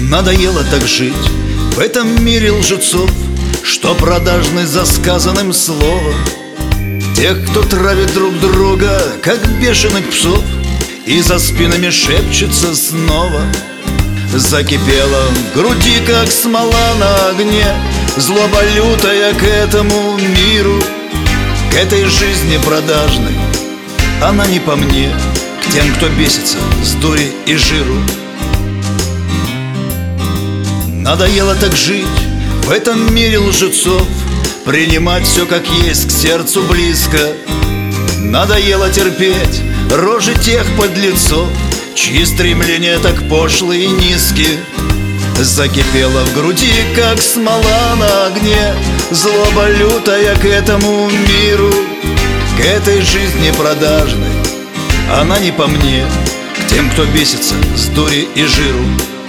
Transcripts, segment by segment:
Надоело так жить в этом мире лжецов, что продажны за сказанным словом. Тех, кто травит друг друга, как бешеных псов, и за спинами шепчется снова. Закипела в груди, как смола на огне, злоба лютая к этому миру, к этой жизни продажной. Она не по мне, к тем, кто бесится с дури и жиру. Надоело так жить в этом мире лжецов, принимать все как есть, к сердцу близко. Надоело терпеть рожи тех подлецов, чьи стремления так пошлые и низкие. Закипела в груди, как смола на огне, злоба лютая к этому миру, к этой жизни продажной. Она не по мне, к тем, кто бесится с дури и жиру.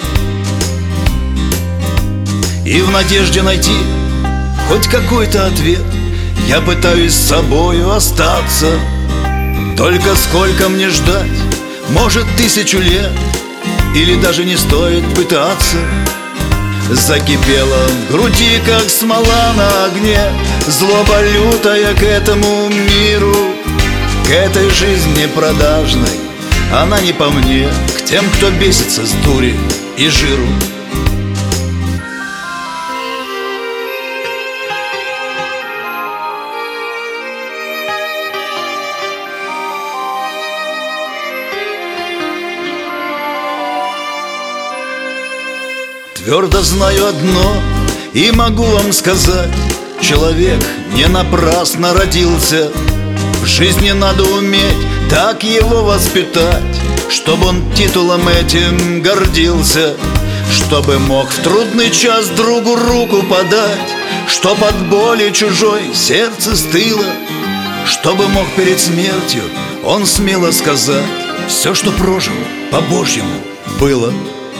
И в надежде найти хоть какой-то ответ я пытаюсь с собою остаться. Только сколько мне ждать? Может, 1000 лет? Или даже не стоит пытаться? Закипела в груди, как смола на огне, злоба лютая к этому миру, к этой жизни продажной. Она не по мне, к тем, кто бесится с дури и жиру. Твердо знаю одно и могу вам сказать: человек не напрасно родился. В жизни надо уметь так его воспитать, чтобы он титулом этим гордился, чтобы мог в трудный час другу руку подать, чтоб от боли чужой сердце стыло, чтобы мог перед смертью он смело сказать: все, что прожил, по-божьему было.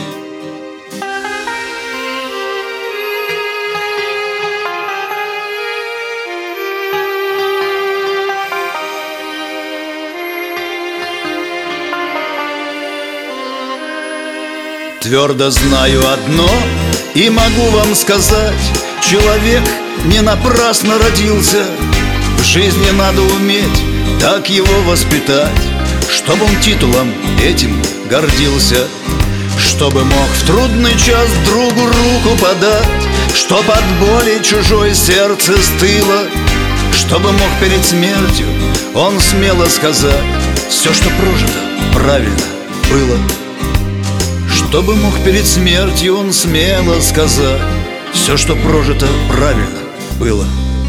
Твердо знаю одно и могу вам сказать: человек не напрасно родился. В жизни надо уметь так его воспитать, чтобы он титулом этим гордился, чтобы мог в трудный час другу руку подать, чтоб от боли чужое сердце стыло, чтобы мог перед смертью он смело сказать: все, что прожито, правильно было. Чтобы мог перед смертью он смело сказать: все, что прожито, правильно было.